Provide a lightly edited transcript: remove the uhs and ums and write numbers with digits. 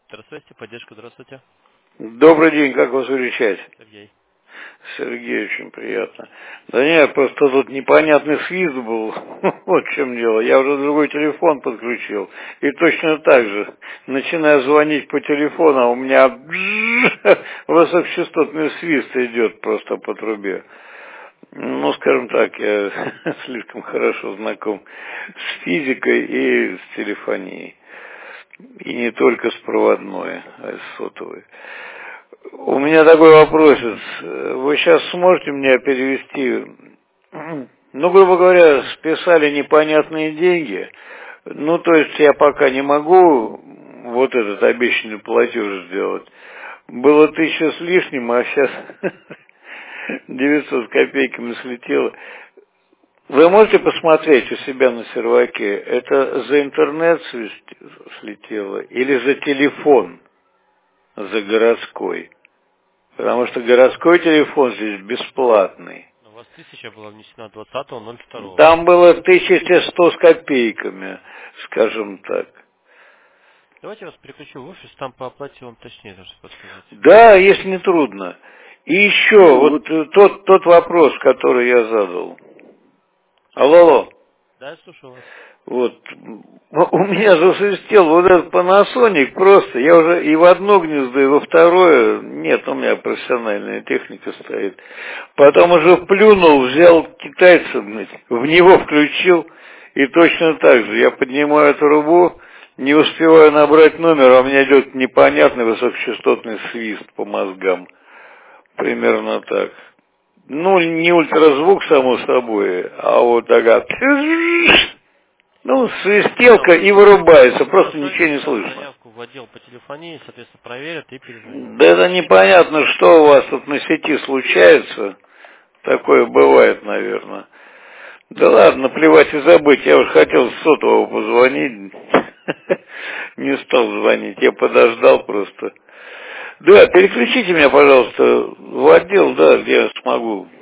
Здравствуйте, поддержка, здравствуйте. Добрый день, как вас величать? Сергей. Сергей, очень приятно. Да нет, просто тут непонятный свист был. Вот в чем дело. Я уже другой телефон подключил. И точно так же. Начинаю звонить по телефону, а у меня высокочастотный свист идет просто по трубе. Ну, скажем так, я слишком хорошо знаком с физикой и с телефонией. И не только с проводной, а и с сотовой. У меня такой вопросец. Вы сейчас сможете мне перевести, ну, грубо говоря, списали непонятные деньги. Ну, то есть я пока не могу вот этот обещанный платеж сделать. Было 1000 с лишним, а сейчас 900 с копейками слетело. Вы можете посмотреть у себя на серваке, это за интернет слетело или за телефон, за городской? Потому что городской телефон здесь бесплатный. У вас 1000 была внесена 20.02. Там было 1100 с копейками, скажем так. Давайте я вас переключу в офис, там по оплате вам точнее даже подсказать. Да, если не трудно. И еще, вот тот вопрос, который я задал. Алло. Да, я слушаю вас. Вот, у меня засвистел вот этот Panasonic просто, я уже и в одно гнездо, и во второе, нет, у меня профессиональная техника стоит. Потом уже плюнул, взял китайца, в него включил, и точно так же, я поднимаю трубу, не успеваю набрать номер, а у меня идет непонятный высокочастотный свист по мозгам. Примерно так. Ну, не ультразвук, само собой, а вот такая... Ну, свистелка и вырубается, просто ничего не слышно. Заявку в отдел по телефонии, соответственно, проверят и перезвонят. Да это непонятно, что у вас тут на сети случается. Такое бывает, наверное. Да ладно, плевать и забыть. Я уж хотел с сотового позвонить. Не стал звонить, я подождал просто. Да, переключите меня, пожалуйста, в отдел, да, где я смогу